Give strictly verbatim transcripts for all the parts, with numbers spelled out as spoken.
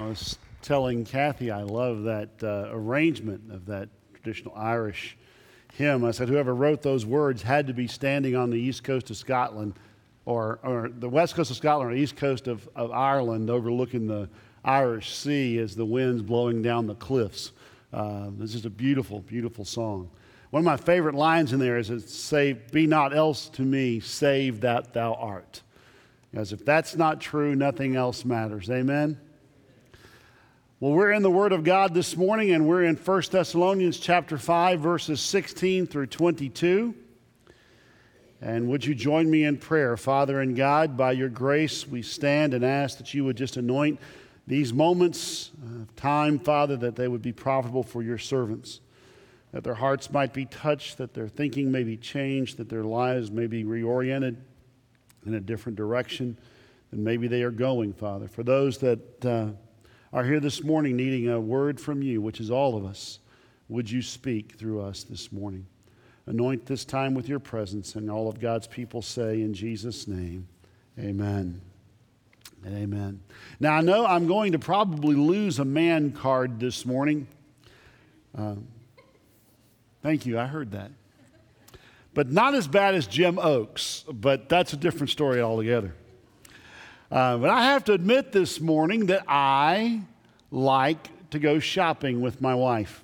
was telling Kathy I love that uh, arrangement of that traditional Irish hymn. I said whoever wrote those words had to be standing on the east coast of Scotland or, or the west coast of Scotland or the east coast of, of Ireland overlooking the Irish Sea as the wind's blowing down the cliffs. Uh, this is a beautiful, beautiful song. One of my favorite lines in there is, it say, "Be not else to me, save that thou art." Because if that's not true, nothing else matters. Amen? Well, we're in the Word of God this morning, and we're in First Thessalonians chapter five, verses sixteen through twenty-two. And would you join me in prayer? Father and God, by your grace, we stand and ask that you would just anoint these moments of time, Father, that they would be profitable for your servants, that their hearts might be touched, that their thinking may be changed, that their lives may be reoriented in a different direction than maybe they are going, Father. For those that uh, are here this morning needing a word from you, which is all of us, would you speak through us this morning? Anoint this time with your presence, and all of God's people say in Jesus' name, amen. And amen. Now, I know I'm going to probably lose a man card this morning. Uh, thank you, I heard that. But not as bad as Jim Oakes, but that's a different story altogether. Uh, but I have to admit this morning that I like to go shopping with my wife.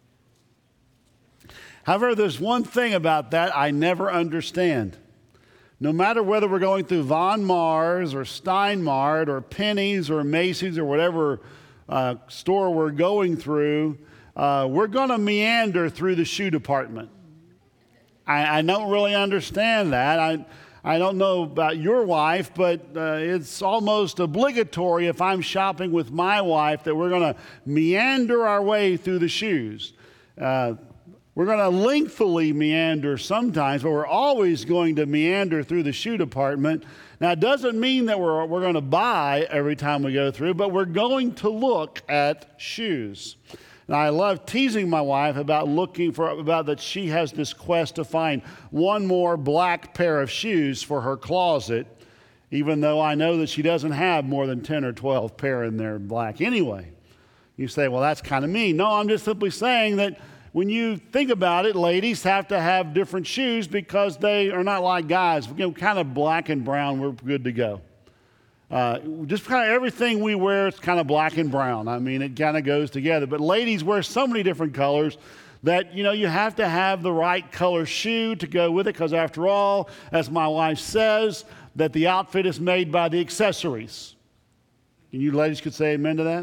However, there's one thing about that I never understand. No matter whether we're going through Von Mars or Steinmart or Penny's or Macy's or whatever uh, store we're going through, uh, we're going to meander through the shoe department. I, I don't really understand that. I, I don't know about your wife, but uh, it's almost obligatory if I'm shopping with my wife that we're going to meander our way through the shoes. Uh, We're going to lengthily meander sometimes, but we're always going to meander through the shoe department. Now, it doesn't mean that we're, we're going to buy every time we go through, but we're going to look at shoes. And I love teasing my wife about looking for, about that she has this quest to find one more black pair of shoes for her closet, even though I know that she doesn't have more than ten or twelve pair in there black anyway. You say, well, that's kind of mean. No, I'm just simply saying that when you think about it, ladies have to have different shoes because they are not like guys. You know, kind of black and brown, we're good to go. Uh, just kind of everything we wear is kind of black and brown. I mean, it kind of goes together. But ladies wear so many different colors that, you know, you have to have the right color shoe to go with it because, after all, as my wife says, that the outfit is made by the accessories. And you ladies could say amen to that?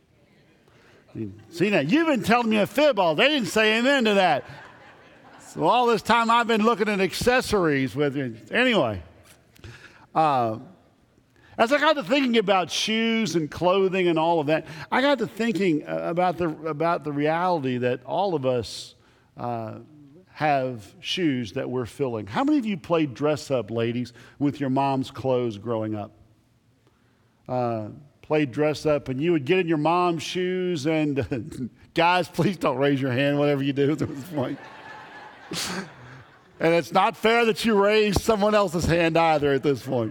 See, now, you've been telling me a fib all. They didn't say amen to that. So all this time I've been looking at accessories with you. Anyway, uh, as I got to thinking about shoes and clothing and all of that, I got to thinking about the, about the reality that all of us uh, have shoes that we're filling. How many of you played dress up, ladies, with your mom's clothes growing up? Uh, played dress up, and you would get in your mom's shoes, and uh, guys, please don't raise your hand, whatever you do at this point. And it's not fair that you raise someone else's hand either at this point.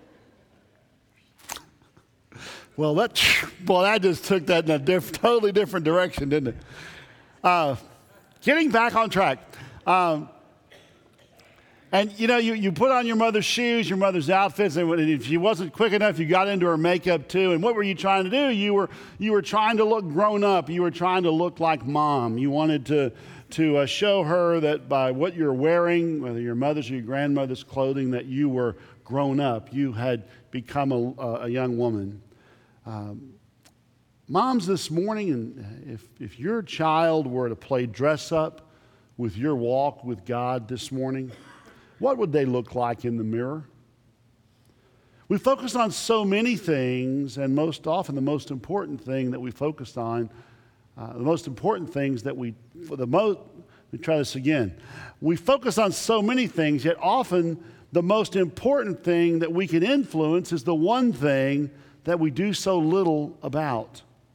Well, that, well, that just took that in a diff, totally different direction, didn't it? Uh, getting back on track. Um, And, you know, you, you put on your mother's shoes, your mother's outfits, and if she wasn't quick enough, you got into her makeup too. And what were you trying to do? You were you were trying to look grown up. You were trying to look like mom. You wanted to, to uh, show her that by what you're wearing, whether your mother's or your grandmother's clothing, that you were grown up. You had become a, a young woman. Um, moms, this morning, and if, if your child were to play dress up with your walk with God this morning, what would they look like in the mirror? We focus on so many things, and most often the most important thing that we focus on, uh, the most important things that we, for the most, let me try this again. We focus on so many things, yet often the most important thing that we can influence is the one thing that we do so little about.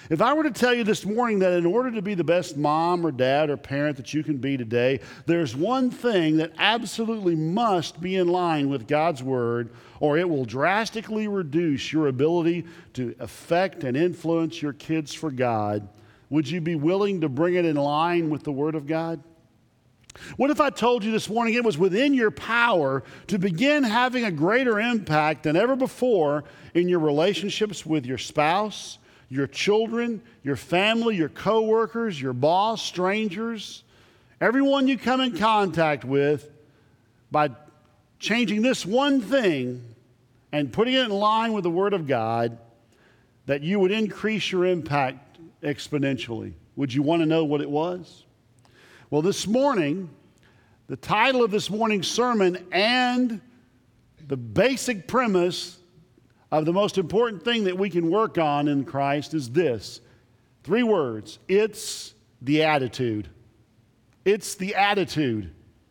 If I were to tell you this morning that in order to be the best mom or dad or parent that you can be today, there's one thing that absolutely must be in line with God's Word, or it will drastically reduce your ability to affect and influence your kids for God, would you be willing to bring it in line with the Word of God? What if I told you this morning it was within your power to begin having a greater impact than ever before in your relationships with your spouse, your children, your family, your coworkers, your boss, strangers, everyone you come in contact with, by changing this one thing and putting it in line with the Word of God, that you would increase your impact exponentially? Would you want to know what it was? Well, this morning, the title of this morning's sermon and the basic premise of the most important thing that we can work on in Christ is this. Three words. It's the attitude. It's the attitude.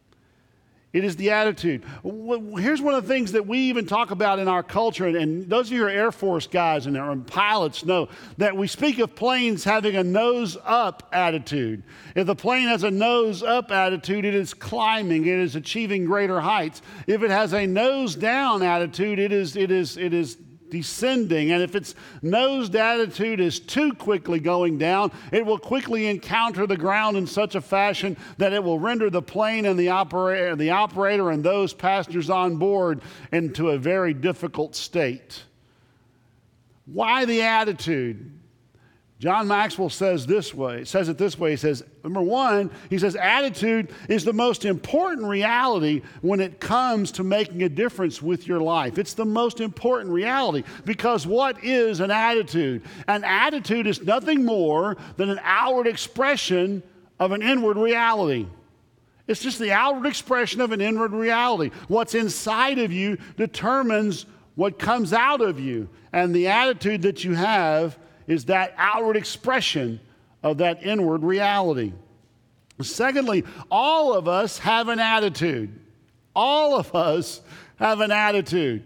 It is the attitude. Here's one of the things that we even talk about in our culture, and, and those of you who are Air Force guys and, and pilots know that we speak of planes having a nose-up attitude. If the plane has a nose-up attitude, it is climbing, it is achieving greater heights. If it has a nose-down attitude, it is, it is, it is descending. And if its nosed attitude is too quickly going down, it will quickly encounter the ground in such a fashion that it will render the plane and the operator, the operator and those passengers on board into a very difficult state. Why the attitude? John Maxwell says this way, says it this way. He says, number one, he says, attitude is the most important reality when it comes to making a difference with your life. It's the most important reality because what is an attitude? An attitude is nothing more than an outward expression of an inward reality. It's just the outward expression of an inward reality. What's inside of you determines what comes out of you. And the attitude that you have is that outward expression of that inward reality. Secondly, all of us have an attitude. All of us have an attitude.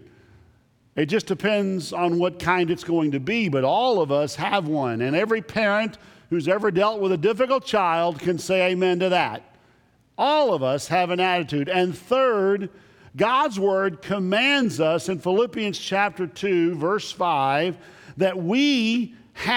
It just depends on what kind it's going to be, but all of us have one. And every parent who's ever dealt with a difficult child can say amen to that. All of us have an attitude. And third, God's Word commands us in Philippians chapter two, verse five, that we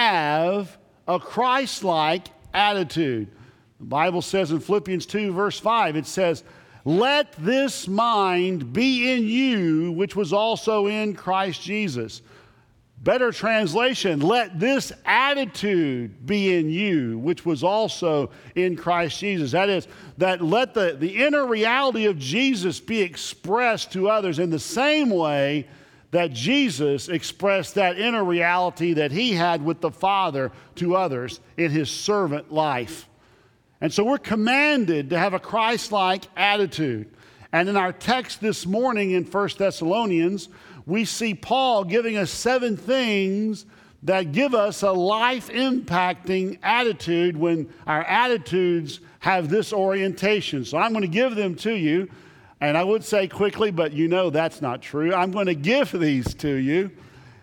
have a Christ-like attitude. The Bible says in Philippians two, verse five, it says, "Let this mind be in you, which was also in Christ Jesus." Better translation, let this attitude be in you, which was also in Christ Jesus. That is, that let the, the inner reality of Jesus be expressed to others in the same way that Jesus expressed that inner reality that he had with the Father to others in his servant life. And so we're commanded to have a Christ-like attitude. And in our text this morning in First Thessalonians, we see Paul giving us seven things that give us a life-impacting attitude when our attitudes have this orientation. So I'm going to give them to you. And I would say quickly, but you know that's not true. I'm going to give these to you.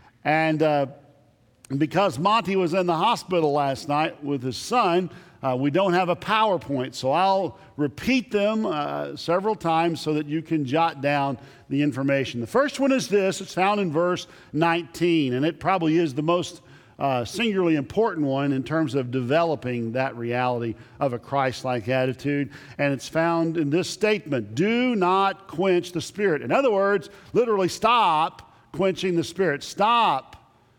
And uh, because Monty was in the hospital last night with his son, uh, we don't have a PowerPoint. So I'll repeat them uh, several times so that you can jot down the information. The first one is this. It's found in verse nineteen. And it probably is the most Uh, singularly important one in terms of developing that reality of a Christ-like attitude. And it's found in this statement, do not quench the Spirit. In other words, literally stop quenching the Spirit. Stop.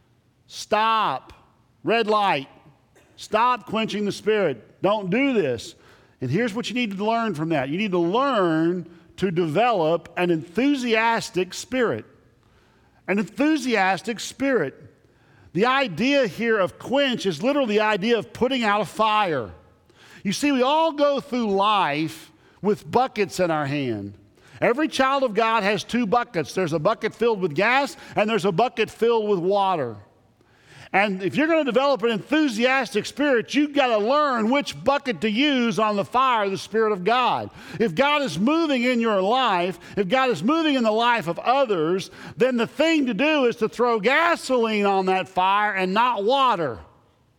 Stop. Red light. Stop quenching the Spirit. Don't do this. And here's what you need to learn from that. You need to learn to develop an enthusiastic spirit. An enthusiastic spirit. The idea here of quench is literally the idea of putting out a fire. You see, we all go through life with buckets in our hand. Every child of God has two buckets. There's a bucket filled with gas, and there's a bucket filled with water. And if you're going to develop an enthusiastic spirit, you've got to learn which bucket to use on the fire of the Spirit of God. If God is moving in your life, if God is moving in the life of others, then the thing to do is to throw gasoline on that fire and not water.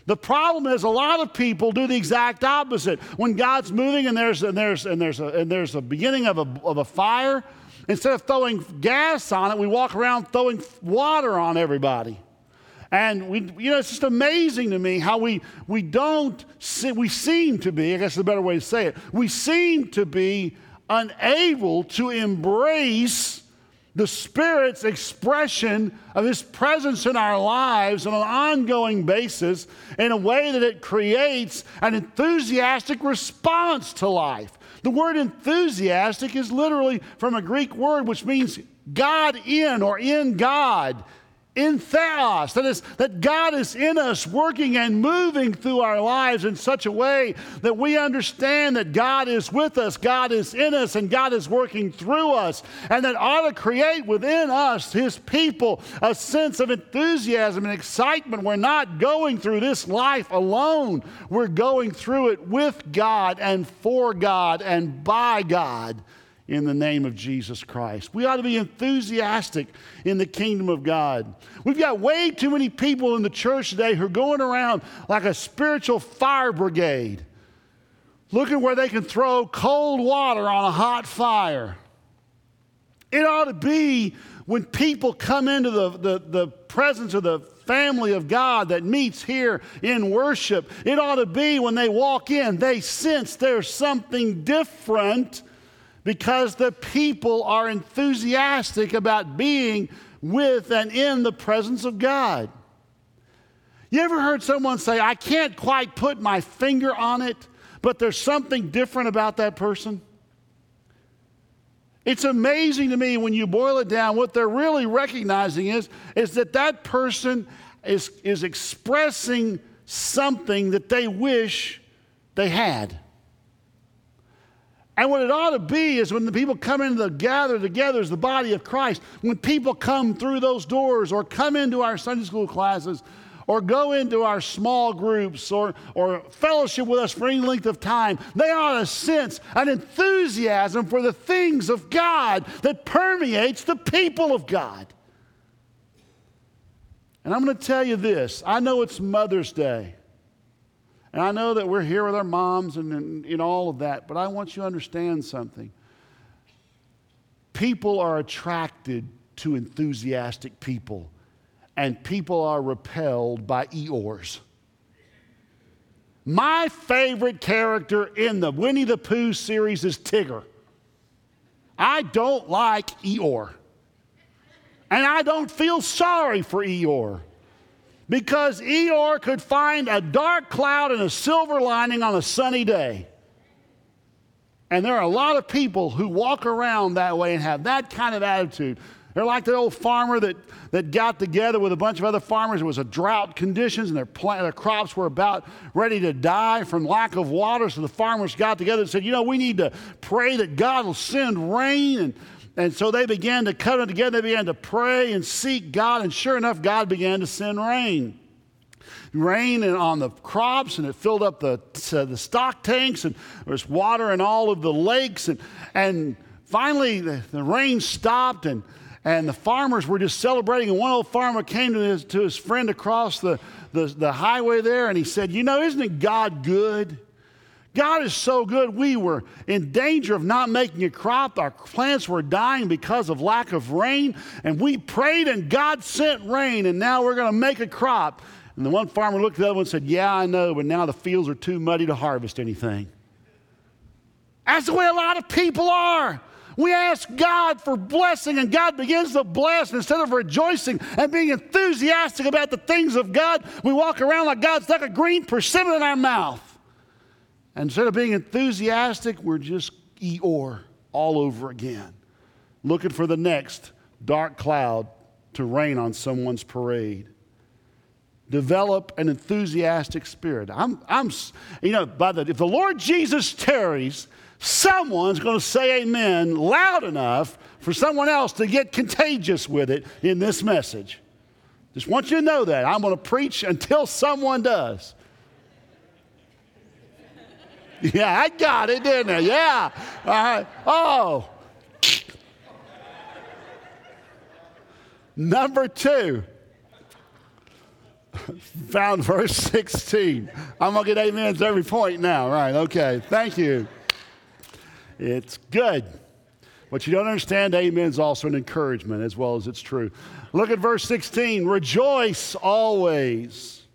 The problem is a lot of people do the exact opposite. When God's moving and there's and there's and there's a, and there's a beginning of a of a fire, instead of throwing gas on it, we walk around throwing water on everybody. And we, you know, it's just amazing to me how we we don't see, we seem to be, I guess is a better way to say it, we seem to be unable to embrace the Spirit's expression of His presence in our lives on an ongoing basis in a way that it creates an enthusiastic response to life. The word enthusiastic is literally from a Greek word which means God in or in God. In theos, that is, that God is in us working and moving through our lives in such a way that we understand that God is with us, God is in us, and God is working through us. And that ought to create within us, His people, a sense of enthusiasm and excitement. We're not going through this life alone. We're going through it with God and for God and by God. In the name of Jesus Christ. We ought to be enthusiastic in the kingdom of God. We've got way too many people in the church today who are going around like a spiritual fire brigade, looking where they can throw cold water on a hot fire. It ought to be when people come into the, the, the presence of the family of God that meets here in worship. It ought to be when they walk in, they sense there's something different, because the people are enthusiastic about being with and in the presence of God. You ever heard someone say, I can't quite put my finger on it, but there's something different about that person? It's amazing to me when you boil it down, what they're really recognizing is, is that that person is, is expressing something that they wish they had. And what it ought to be is when the people come into the gather together as the body of Christ, when people come through those doors or come into our Sunday school classes or go into our small groups or, or fellowship with us for any length of time, they ought to sense an enthusiasm for the things of God that permeates the people of God. And I'm going to tell you this. I know it's Mother's Day. And I know that we're here with our moms and, and, and all of that, but I want you to understand something. People are attracted to enthusiastic people, and people are repelled by Eeyores. My favorite character in the Winnie the Pooh series is Tigger. I don't like Eeyore. And I don't feel sorry for Eeyore. Because Eeyore could find a dark cloud and a silver lining on a sunny day. And there are a lot of people who walk around that way and have that kind of attitude. They're like that old farmer that, that got together with a bunch of other farmers. It was a drought conditions, and their, plant, their crops were about ready to die from lack of water. So the farmers got together and said, you know, we need to pray that God will send rain. And And so they began to come together, they began to pray and seek God, and sure enough, God began to send rain. Rain on the crops, and it filled up the, uh, the stock tanks, and there was water in all of the lakes. And, and finally, the, the rain stopped, and, and the farmers were just celebrating. And one old farmer came to his, to his friend across the, the, the highway there, and he said, you know, isn't God good? God is so good. We were in danger of not making a crop. Our plants were dying because of lack of rain. And we prayed and God sent rain, and now we're going to make a crop. And the one farmer looked at the other one and said, yeah, I know, but now the fields are too muddy to harvest anything. That's the way a lot of people are. We ask God for blessing, and God begins to bless. Instead of rejoicing and being enthusiastic about the things of God, we walk around like God's stuck a green persimmon in our mouth. And instead of being enthusiastic, we're just Eeyore all over again, looking for the next dark cloud to rain on someone's parade. Develop an enthusiastic spirit. I'm, I'm, you know, by the if the Lord Jesus tarries, someone's going to say amen loud enough for someone else to get contagious with it in this message. Just want you to know that. I'm going to preach until someone does. Yeah, I got it, didn't I? Yeah. All right. Oh. Number two. Found verse sixteen. I'm going to get amens every point now, right? Okay, thank you. It's good. But you don't understand, amen is also an encouragement as well as it's true. Look at verse sixteen. Rejoice always.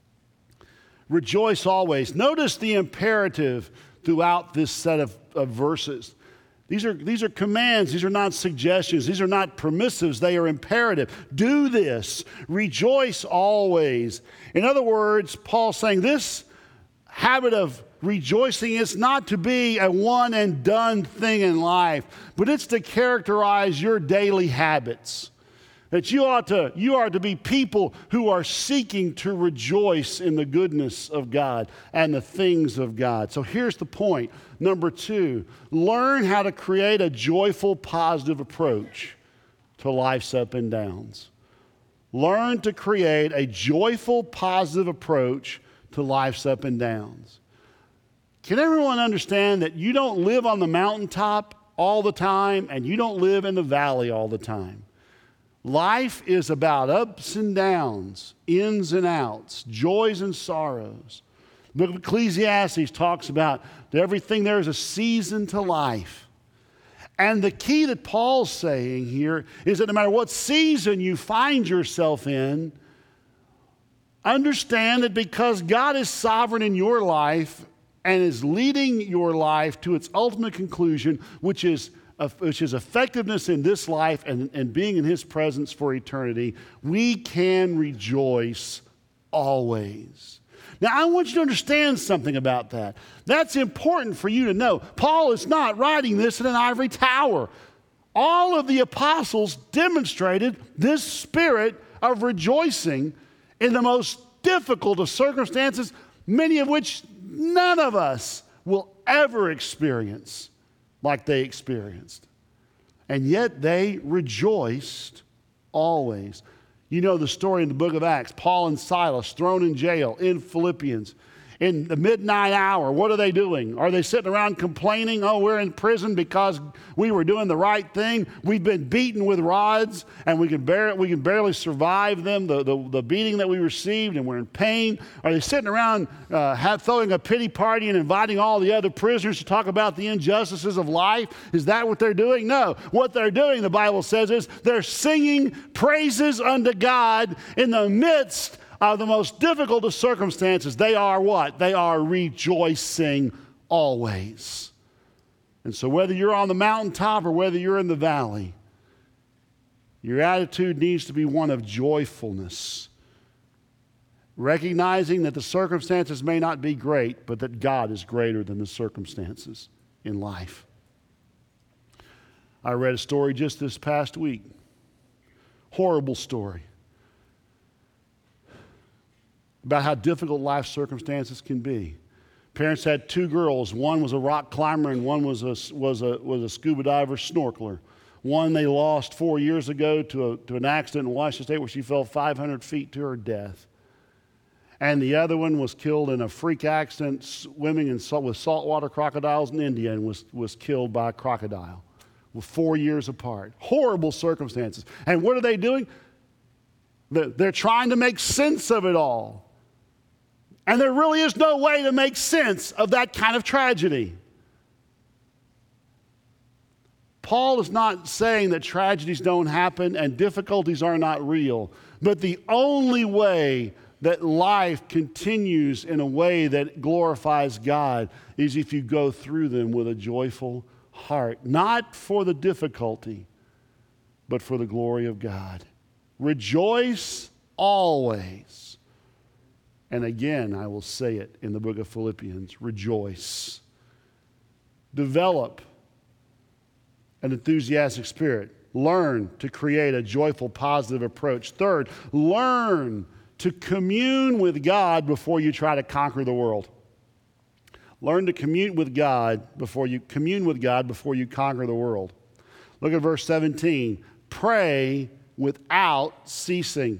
Rejoice always. Notice the imperative throughout this set of, of verses. These are, these are commands. These are not suggestions. These are not permissives. They are imperative. Do this. Rejoice always. In other words, Paul's saying this habit of rejoicing is not to be a one and done thing in life, but it's to characterize your daily habits. That you ought to, you are to be people who are seeking to rejoice in the goodness of God and the things of God. So here's the point. Number two, learn how to create a joyful, positive approach to life's up and downs. Learn to create a joyful, positive approach to life's up and downs. Can everyone understand that you don't live on the mountaintop all the time and you don't live in the valley all the time? Life is about ups and downs, ins and outs, joys and sorrows. The book of Ecclesiastes talks about everything there is a season to life. And the key that Paul's saying here is that no matter what season you find yourself in, understand that because God is sovereign in your life and is leading your life to its ultimate conclusion, which is which is effectiveness in this life and, and being in His presence for eternity, we can rejoice always. Now, I want you to understand something about that. That's important for you to know. Paul is not writing this in an ivory tower. All of the apostles demonstrated this spirit of rejoicing in the most difficult of circumstances, many of which none of us will ever experience like they experienced. And yet they rejoiced always. You know the story in the book of Acts. Paul and Silas thrown in jail in Philippians. In the midnight hour, what are they doing? Are they sitting around complaining, oh, we're in prison because we were doing the right thing? We've been beaten with rods and we can, bear, we can barely survive them, the, the, the beating that we received, and we're in pain. Are they sitting around uh, have, throwing a pity party and inviting all the other prisoners to talk about the injustices of life? Is that what they're doing? No. What they're doing, the Bible says, is they're singing praises unto God in the midst of the most difficult of circumstances. They are what? They are rejoicing always. And so whether you're on the mountaintop or whether you're in the valley, your attitude needs to be one of joyfulness. Recognizing that the circumstances may not be great, but that God is greater than the circumstances in life. I read a story just this past week. Horrible story. About how difficult life circumstances can be. Parents had two girls. One was a rock climber and one was a, was a, was a scuba diver snorkeler. One they lost four years ago to, a, to an accident in Washington State where she fell five hundred feet to her death. And the other one was killed in a freak accident swimming in salt, with saltwater crocodiles in India and was, was killed by a crocodile. Well, four years apart. Horrible circumstances. And what are they doing? They're trying to make sense of it all. And there really is no way to make sense of that kind of tragedy. Paul is not saying that tragedies don't happen and difficulties are not real. But the only way that life continues in a way that glorifies God is if you go through them with a joyful heart. Not for the difficulty, but for the glory of God. Rejoice always. And again, I will say it in the book of Philippians, rejoice. Develop an enthusiastic spirit. Learn to create a joyful, positive approach. Third, learn to commune with God before you try to conquer the world. Learn to commune with God before you commune with God before you conquer the world. Look at verse seventeen. Pray without ceasing.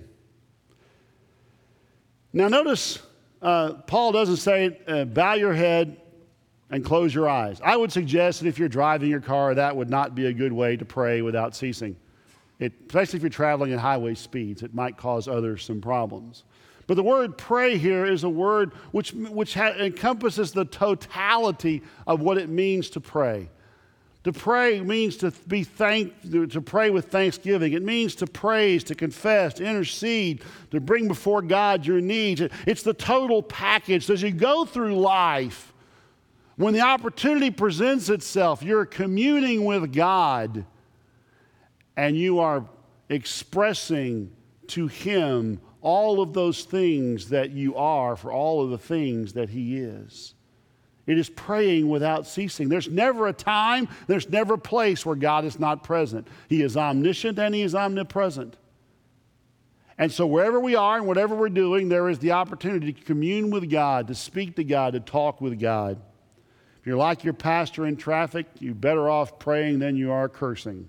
Now notice, uh, Paul doesn't say, uh, bow your head and close your eyes. I would suggest that if you're driving your car, that would not be a good way to pray without ceasing. It, especially if you're traveling at highway speeds, it might cause others some problems. But the word pray here is a word which, which ha- encompasses the totality of what it means to pray. To pray means to be thank, to pray with thanksgiving. It means to praise, to confess, to intercede, to bring before God your needs. It's the total package. So as you go through life, when the opportunity presents itself, you're communing with God and you are expressing to Him all of those things that you are for all of the things that He is. It is praying without ceasing. There's never a time, there's never a place where God is not present. He is omniscient and He is omnipresent. And so wherever we are and whatever we're doing, there is the opportunity to commune with God, to speak to God, to talk with God. If you're like your pastor in traffic, you're better off praying than you are cursing.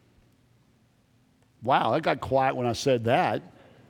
Wow, that got quiet when I said that.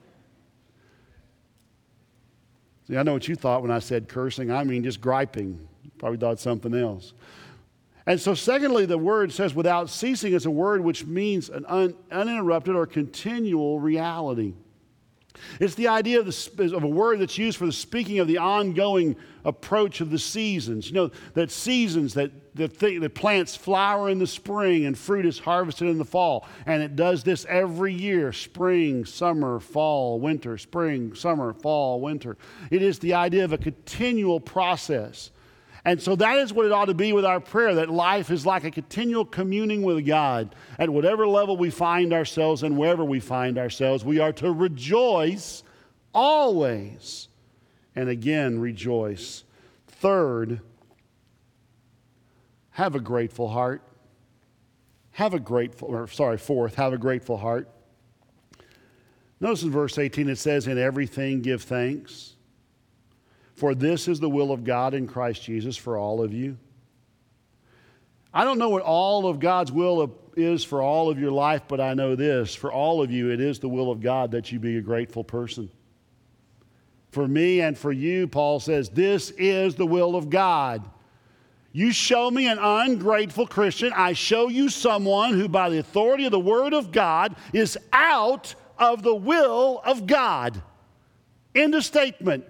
See, I know what you thought when I said cursing. I mean just griping. You probably thought something else. And so secondly, the word says without ceasing is a word which means an un, uninterrupted or continual reality. It's the idea of, the, of a word that's used for the speaking of the ongoing approach of the seasons. You know, that seasons, that the, thing, the plants flower in the spring and fruit is harvested in the fall. And it does this every year, spring, summer, fall, winter, spring, summer, fall, winter. It is the idea of a continual process. And so that is what it ought to be with our prayer, that life is like a continual communing with God. At whatever level we find ourselves and wherever we find ourselves, we are to rejoice always. And again, rejoice. Third, have a grateful heart. Have a grateful, or sorry, fourth, have a grateful heart. Notice in verse eighteen it says, in everything give thanks. For this is the will of God in Christ Jesus for all of you. I don't know what all of God's will is for all of your life, but I know this. For all of you, it is the will of God that you be a grateful person. For me and for you, Paul says, this is the will of God. You show me an ungrateful Christian, I show you someone who by the authority of the Word of God is out of the will of God. End of statement.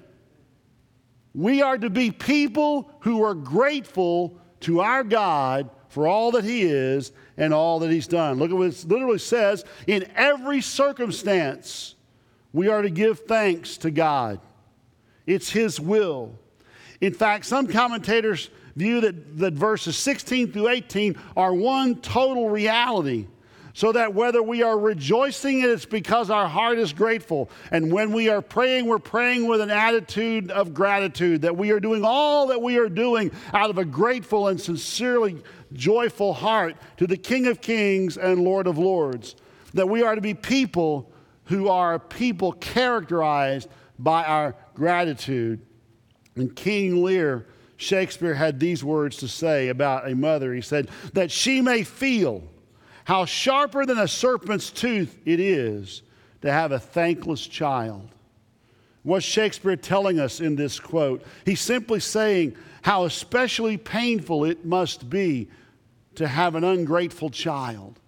We are to be people who are grateful to our God for all that He is and all that He's done. Look at what it literally says. In every circumstance, we are to give thanks to God. It's His will. In fact, some commentators view that, that verses sixteen through eighteen are one total reality. So that whether we are rejoicing, it's because our heart is grateful. And when we are praying, we're praying with an attitude of gratitude, that we are doing all that we are doing out of a grateful and sincerely joyful heart to the King of Kings and Lord of Lords. That we are to be people who are people characterized by our gratitude. And King Lear, Shakespeare, had these words to say about a mother. He said, that she may feel how sharper than a serpent's tooth it is to have a thankless child. What's Shakespeare telling us in this quote? He's simply saying how especially painful it must be to have an ungrateful child.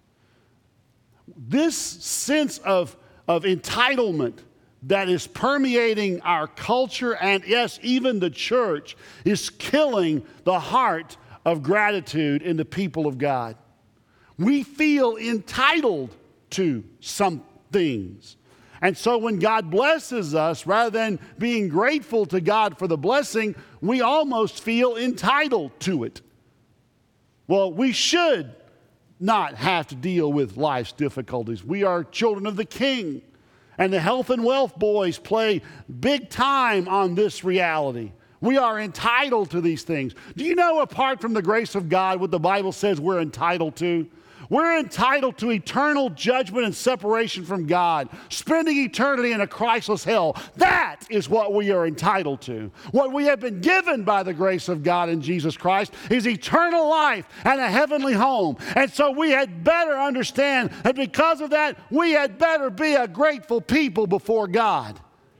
This sense of, of entitlement that is permeating our culture and, yes, even the church is killing the heart of gratitude in the people of God. We feel entitled to some things. And so when God blesses us, rather than being grateful to God for the blessing, we almost feel entitled to it. Well, we should not have to deal with life's difficulties. We are children of the King. And the health and wealth boys play big time on this reality. We are entitled to these things. Do you know, apart from the grace of God, what the Bible says we're entitled to? We're entitled to eternal judgment and separation from God, spending eternity in a Christless hell. That is what we are entitled to. What we have been given by the grace of God in Jesus Christ is eternal life and a heavenly home. And so we had better understand that because of that, we had better be a grateful people before God.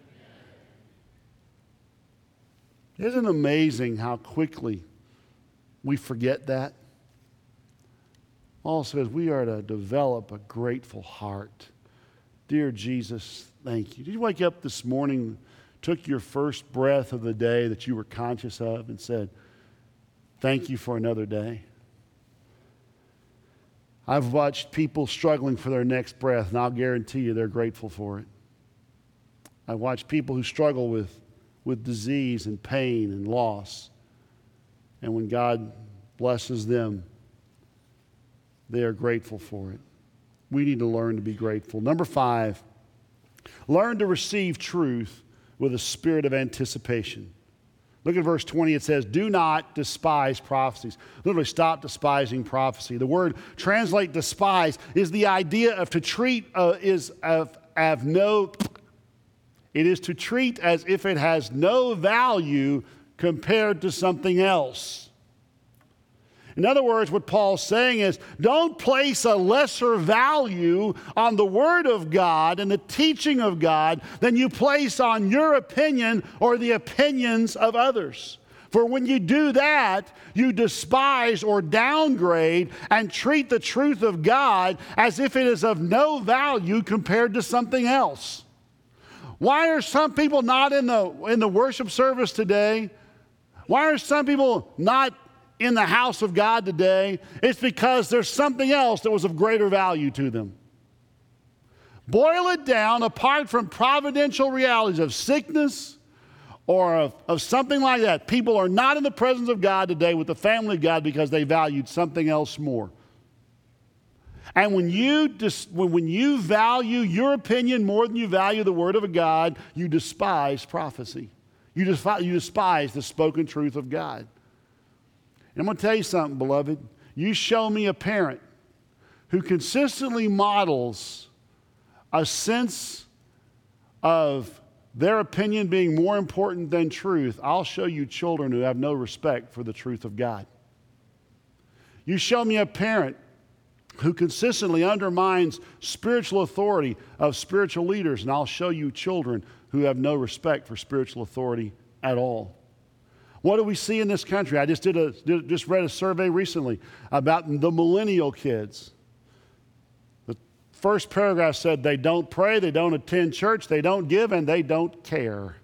Isn't it amazing how quickly we forget that? Paul says we are to develop a grateful heart. Dear Jesus, Thank you. Did you wake up this morning, took your first breath of the day that you were conscious of and said, thank you for another day? I've watched people struggling for their next breath, and I'll guarantee you they're grateful for it. I've watched people who struggle with, with disease and pain and loss. And when God blesses them, they are grateful for it. We need to learn to be grateful. Number five, learn to receive truth with a spirit of anticipation. Look at verse twenty. It says, do not despise prophecies. Literally, stop despising prophecy. The word translate despise is the idea of to treat uh, is of, of no, it is to treat as if it has no value compared to something else. In other words, what Paul's saying is, don't place a lesser value on the Word of God and the teaching of God than you place on your opinion or the opinions of others. For when you do that, you despise or downgrade and treat the truth of God as if it is of no value compared to something else. Why are some people not in the, in the worship service today? Why are some people not in the house of God today? It's because there's something else that was of greater value to them. Boil it down, apart from providential realities of sickness or of, of something like that. People are not in the presence of God today with the family of God because they valued something else more. And when you, dis, when, when you value your opinion more than you value the Word of God, you despise prophecy. You despise, you despise the spoken truth of God. And I'm going to tell you something, beloved. You show me a parent who consistently models a sense of their opinion being more important than truth, I'll show you children who have no respect for the truth of God. You show me a parent who consistently undermines spiritual authority of spiritual leaders, and I'll show you children who have no respect for spiritual authority at all. What do we see in this country? I just did a did, just read a survey recently about the millennial kids. The first paragraph said they don't pray, they don't attend church, they don't give, and they don't care.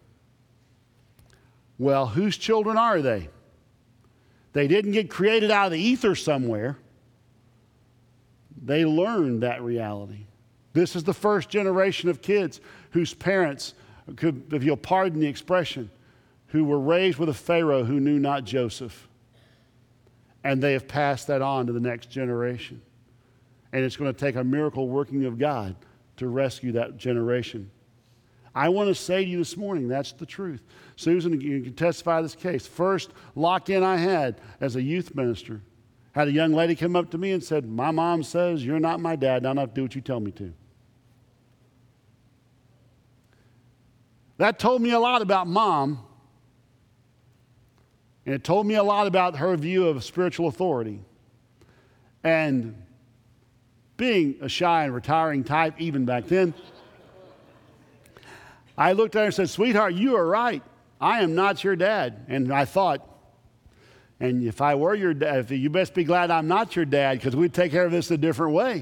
Well, whose children are they? They didn't get created out of the ether somewhere. They learned that reality. This is the first generation of kids whose parents, could, if you'll pardon the expression, who were raised with a Pharaoh who knew not Joseph. And they have passed that on to the next generation. And it's going to take a miracle working of God to rescue that generation. I want to say to you this morning, that's the truth. Susan, you can testify this case. First lock-in I had as a youth minister, had a young lady come up to me and said, my mom says you're not my dad, and I don't have to do what you tell me to. That told me a lot about mom. And it told me a lot about her view of spiritual authority. And being a shy and retiring type, even back then, I looked at her and said, sweetheart, you are right. I am not your dad. And I thought, and if I were your dad, you best be glad I'm not your dad, because we'd take care of this a different way.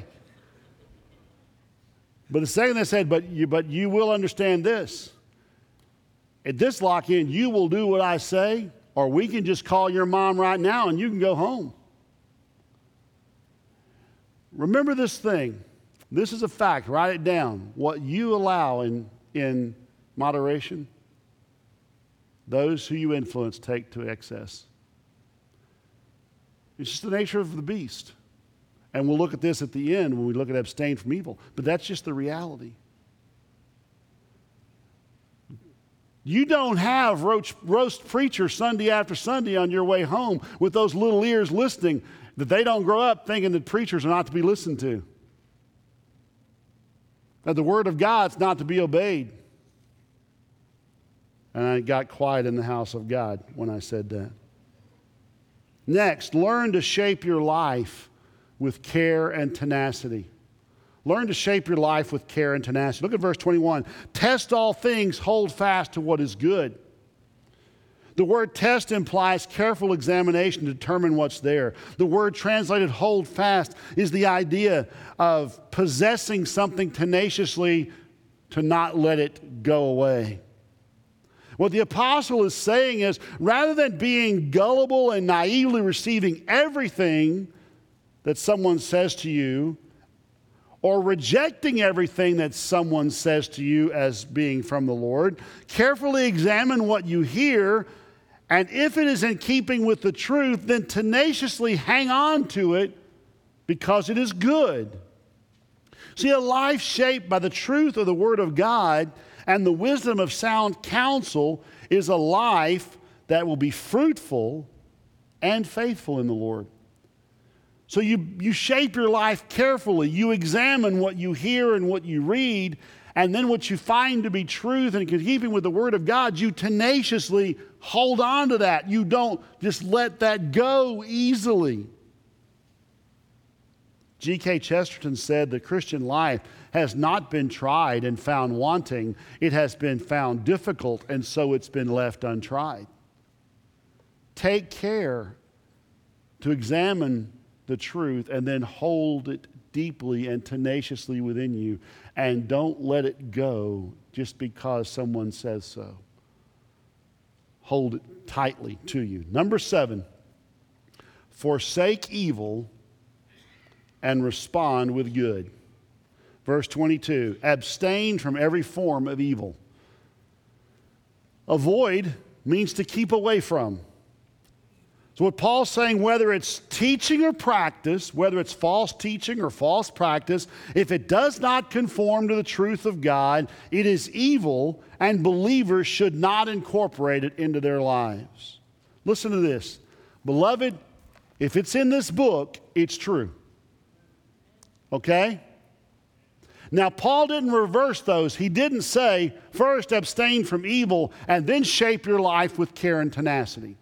But the second I said, but you, but you will understand this. At this lock-in, you will do what I say, or we can just call your mom right now and you can go home. Remember this thing. This is a fact. Write it down. What you allow in, in moderation, those who you influence take to excess. It's just the nature of the beast. And we'll look at this at the end when we look at abstain from evil. But that's just the reality. You don't have roast, roast preacher Sunday after Sunday on your way home with those little ears listening, that they don't grow up thinking that preachers are not to be listened to. That the Word of God's not to be obeyed. And I got quiet in the house of God when I said that. Next, learn to shape your life with care and tenacity. Learn to shape your life with care and tenacity. Look at verse twenty-one. Test all things, hold fast to what is good. The word test implies careful examination to determine what's there. The word translated hold fast is the idea of possessing something tenaciously to not let it go away. What the apostle is saying is, rather than being gullible and naively receiving everything that someone says to you, or rejecting everything that someone says to you as being from the Lord, carefully examine what you hear, and if it is in keeping with the truth, then tenaciously hang on to it because it is good. See, a life shaped by the truth of the Word of God and the wisdom of sound counsel is a life that will be fruitful and faithful in the Lord. So you, you shape your life carefully. You examine what you hear and what you read, and then what you find to be truth and in keeping with the Word of God, you tenaciously hold on to that. You don't just let that go easily. G K Chesterton said the Christian life has not been tried and found wanting. It has been found difficult, and so it's been left untried. Take care to examine the truth and then hold it deeply and tenaciously within you, and don't let it go just because someone says so. Hold it tightly to you. Number seven, forsake evil and respond with good. Verse twenty-two, abstain from every form of evil. Avoid means to keep away from. So what Paul's saying, whether it's teaching or practice, whether it's false teaching or false practice, if it does not conform to the truth of God, it is evil, and believers should not incorporate it into their lives. Listen to this. Beloved, if it's in this book, it's true. Okay? Now, Paul didn't reverse those. He didn't say, first abstain from evil, and then shape your life with care and tenacity.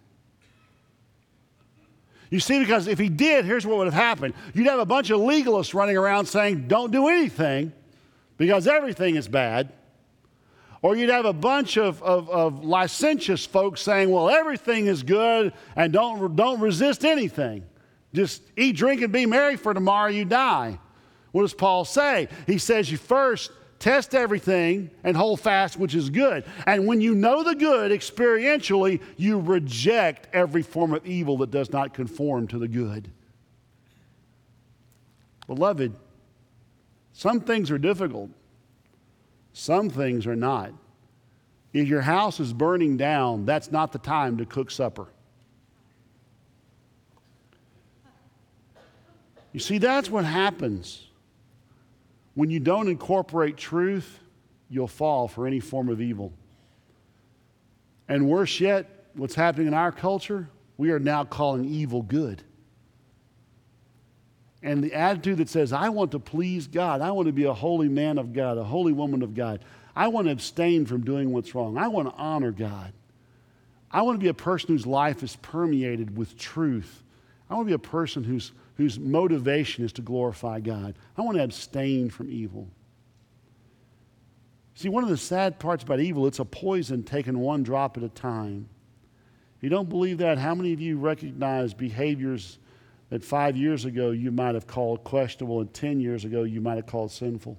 You see, because if he did, here's what would have happened. You'd have a bunch of legalists running around saying, don't do anything because everything is bad. Or you'd have a bunch of, of, of licentious folks saying, well, everything is good and don't, don't resist anything. Just eat, drink, and be merry, for tomorrow you die. What does Paul say? He says you first test everything and hold fast, which is good. And when you know the good experientially, you reject every form of evil that does not conform to the good. Beloved, some things are difficult. Some things are not. If your house is burning down, that's not the time to cook supper. You see, that's what happens. When you don't incorporate truth, you'll fall for any form of evil. And worse yet, what's happening in our culture, we are now calling evil good. And the attitude that says, I want to please God, I want to be a holy man of God, a holy woman of God, I want to abstain from doing what's wrong, I want to honor God, I want to be a person whose life is permeated with truth, I want to be a person whose whose motivation is to glorify God. I want to abstain from evil. See, one of the sad parts about evil, it's a poison taken one drop at a time. If you don't believe that, how many of you recognize behaviors that five years ago you might have called questionable and ten years ago you might have called sinful?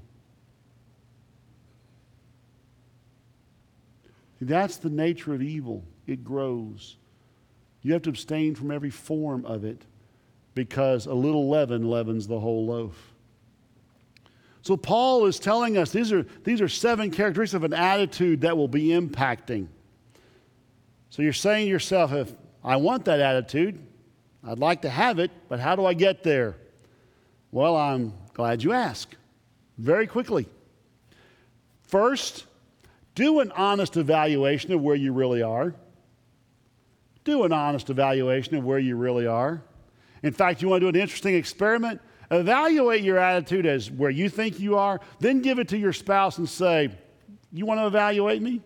See, that's the nature of evil. It grows. You have to abstain from every form of it, because a little leaven leavens the whole loaf. So Paul is telling us these are, these are seven characteristics of an attitude that will be impacting. So you're saying to yourself, if I want that attitude, I'd like to have it, but how do I get there? Well, I'm glad you asked. Very quickly. First, do an honest evaluation of where you really are. Do an honest evaluation of where you really are. In fact, you want to do an interesting experiment? Evaluate your attitude as where you think you are, then give it to your spouse and say, you want to evaluate me?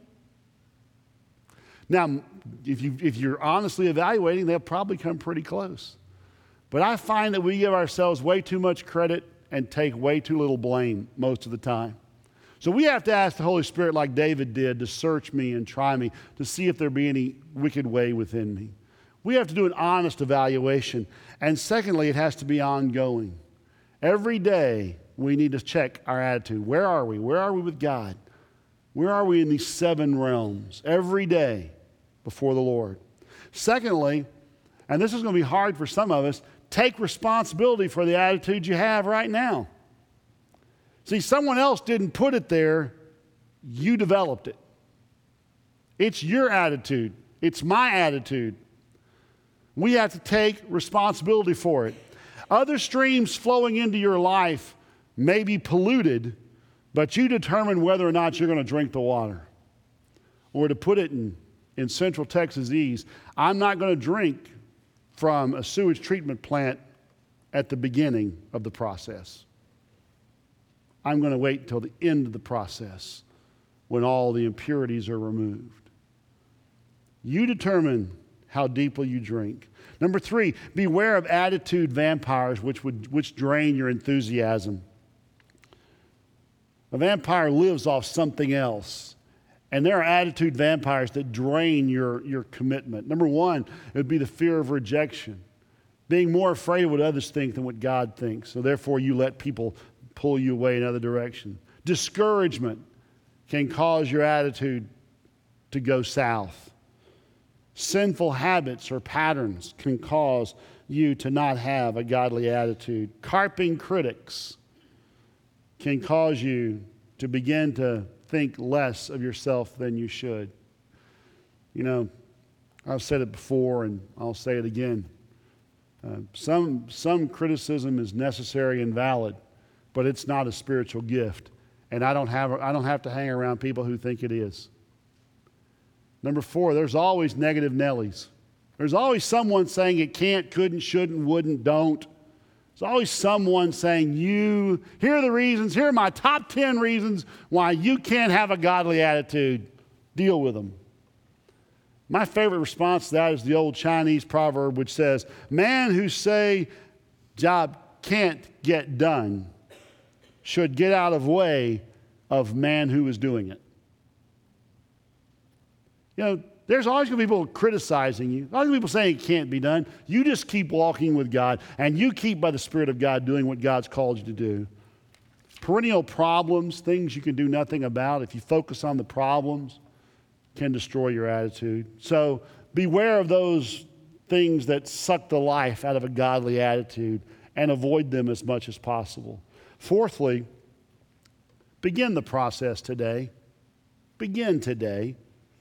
Now, if, you, if you're honestly evaluating, they'll probably come pretty close. But I find that we give ourselves way too much credit and take way too little blame most of the time. So we have to ask the Holy Spirit, like David did, to search me and try me to see if there be any wicked way within me. We have to do an honest evaluation. And secondly, it has to be ongoing. Every day, we need to check our attitude. Where are we? Where are we with God? Where are we in these seven realms every day before the Lord? Secondly, and this is going to be hard for some of us, take responsibility for the attitude you have right now. See, someone else didn't put it there. You developed it. It's your attitude. It's my attitude. We have to take responsibility for it. Other streams flowing into your life may be polluted, but you determine whether or not you're going to drink the water. Or to put it in, in Central Texas-ese, I'm not going to drink from a sewage treatment plant at the beginning of the process. I'm going to wait until the end of the process when all the impurities are removed. You determine how deeply you drink. Number three, beware of attitude vampires which would which drain your enthusiasm. A vampire lives off something else. And there are attitude vampires that drain your, your commitment. Number one, it would be the fear of rejection. Being more afraid of what others think than what God thinks. So therefore you let people pull you away in another direction. Discouragement can cause your attitude to go south. Sinful habits or patterns can cause you to not have a godly attitude. Carping critics can cause you to begin to think less of yourself than you should. You know, I've said it before and I'll say it again. Uh, some, some criticism is necessary and valid, but it's not a spiritual gift. And I don't have, I don't have to hang around people who think it is. Number four, there's always negative Nellies. There's always someone saying it can't, couldn't, shouldn't, wouldn't, don't. There's always someone saying, you, here are the reasons, here are my top ten reasons why you can't have a godly attitude. Deal with them. My favorite response to that is the old Chinese proverb which says, man who say job can't get done should get out of way of man who is doing it. You know, there's always going to be people criticizing you. Always going to be people saying it can't be done. You just keep walking with God, and you keep by the Spirit of God doing what God's called you to do. Perennial problems, things you can do nothing about, if you focus on the problems, can destroy your attitude. So beware of those things that suck the life out of a godly attitude and avoid them as much as possible. Fourthly, begin the process today. Begin today.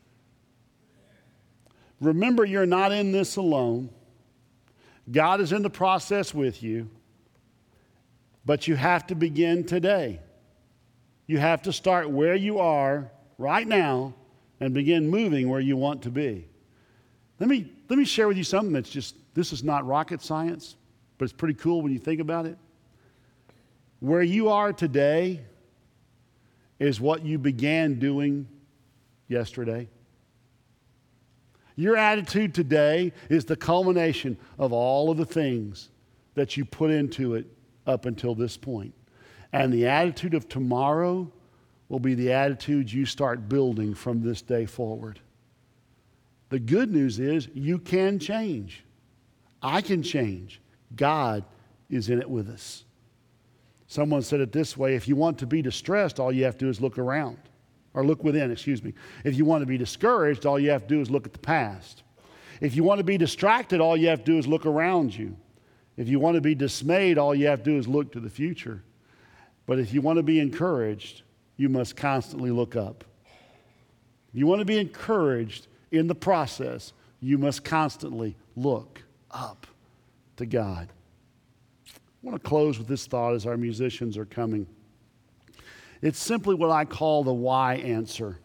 Remember, you're not in this alone. God is in the process with you, but you have to begin today. You have to start where you are right now and begin moving where you want to be. Let me, let me share with you something that's just, this is not rocket science, but it's pretty cool when you think about it. Where you are today is what you began doing yesterday. Your attitude today is the culmination of all of the things that you put into it up until this point. And the attitude of tomorrow will be the attitude you start building from this day forward. The good news is you can change. I can change. God is in it with us. Someone said it this way, if you want to be distressed, all you have to do is look around. Or look within, excuse me. If you want to be discouraged, all you have to do is look at the past. If you want to be distracted, all you have to do is look around you. If you want to be dismayed, all you have to do is look to the future. But if you want to be encouraged, you must constantly look up. If you want to be encouraged in the process, you must constantly look up to God. I want to close with this thought as our musicians are coming. It's simply what I call the why answer.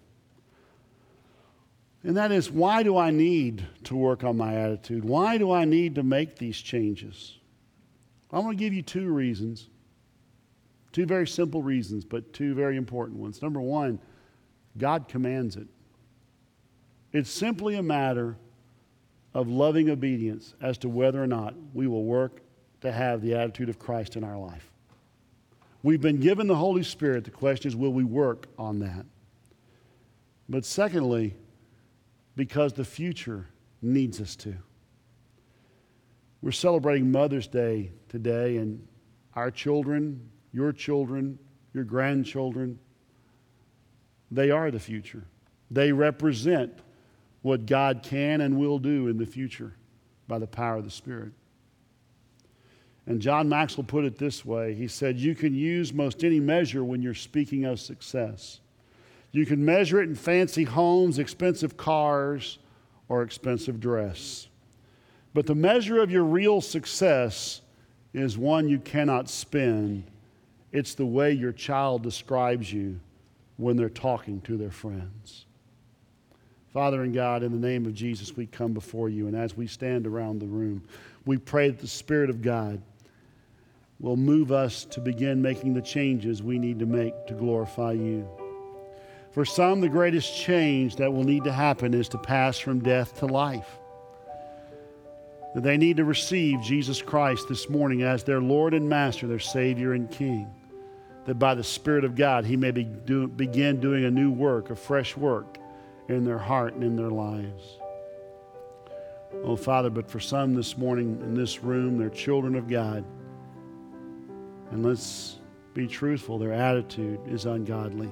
And that is, why do I need to work on my attitude? Why do I need to make these changes? I want to give you two reasons. Two very simple reasons, but two very important ones. Number one, God commands it. It's simply a matter of loving obedience as to whether or not we will work to have the attitude of Christ in our life. We've been given the Holy Spirit. The question is, will we work on that? But secondly, because the future needs us to. We're celebrating Mother's Day today, and our children, your children, your grandchildren, They are the future. They represent what God can and will do in the future by the power of the Spirit. And John Maxwell put it this way. He said, you can use most any measure when you're speaking of success. You can measure it in fancy homes, expensive cars, or expensive dress. But the measure of your real success is one you cannot spend. It's the way your child describes you when they're talking to their friends. Father and God, in the name of Jesus, we come before you, and as we stand around the room, we pray that the Spirit of God will move us to begin making the changes we need to make to glorify you. For some, the greatest change that will need to happen is to pass from death to life. That they need to receive Jesus Christ this morning as their Lord and Master, their Savior and King. That by the Spirit of God, He may be do, begin doing a new work, a fresh work in their heart and in their lives. Oh, Father, but for some this morning in this room, they're children of God. And let's be truthful, their attitude is ungodly.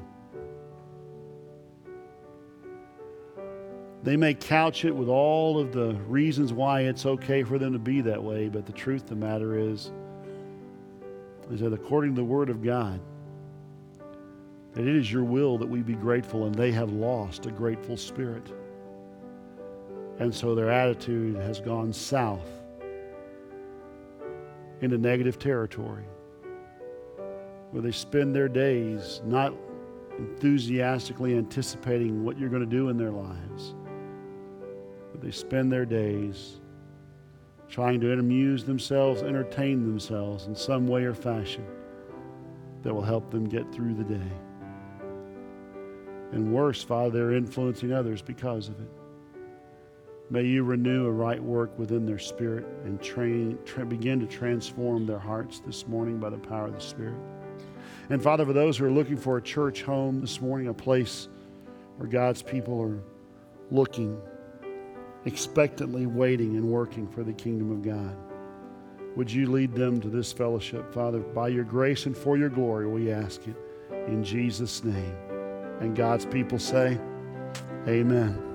They may couch it with all of the reasons why it's okay for them to be that way, but the truth of the matter is, is that according to the Word of God, that it is your will that we be grateful, and they have lost a grateful spirit. And so their attitude has gone south into negative territory, where they spend their days not enthusiastically anticipating what you're going to do in their lives, but they spend their days trying to amuse themselves, entertain themselves in some way or fashion that will help them get through the day. And worse, Father, they're influencing others because of it. May you renew a right work within their spirit and train, tra- begin to transform their hearts this morning by the power of the Spirit. And Father, for those who are looking for a church home this morning, a place where God's people are looking, expectantly waiting and working for the kingdom of God, would you lead them to this fellowship, Father, by your grace and for your glory, we ask it in Jesus' name. And God's people say, amen.